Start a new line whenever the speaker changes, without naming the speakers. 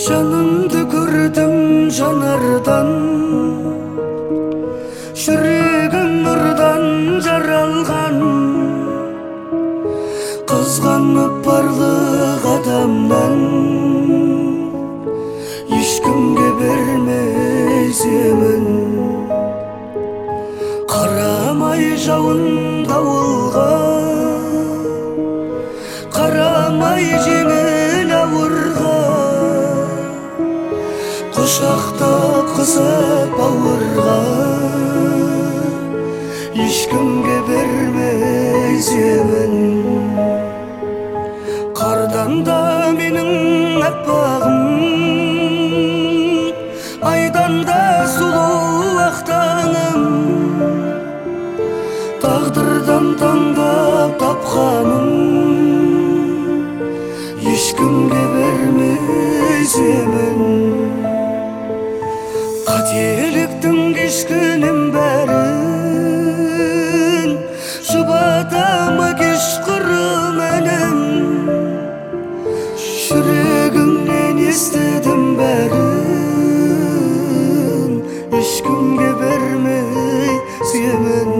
Жанымды көрдім жанардан, жүрегім нұрдан жаралған. Қызғанып барлық адамнан, ешкімге бермей семін. Қарамай жауын дауылға, қарамай жеңіл ауырға, құшақтап қызып бауырға, ешкімге бермей семін. Қардан да менің аппағым, айдан да сұлу ақ таңым. Тағдырдан таңдап тапқаным, ешкімге бермей семін. Қателіктің кешкенім бәрін, жұбатама кешқұрым әнім. Жүрегімнен естідім бәрін, ешкімге бермей семін.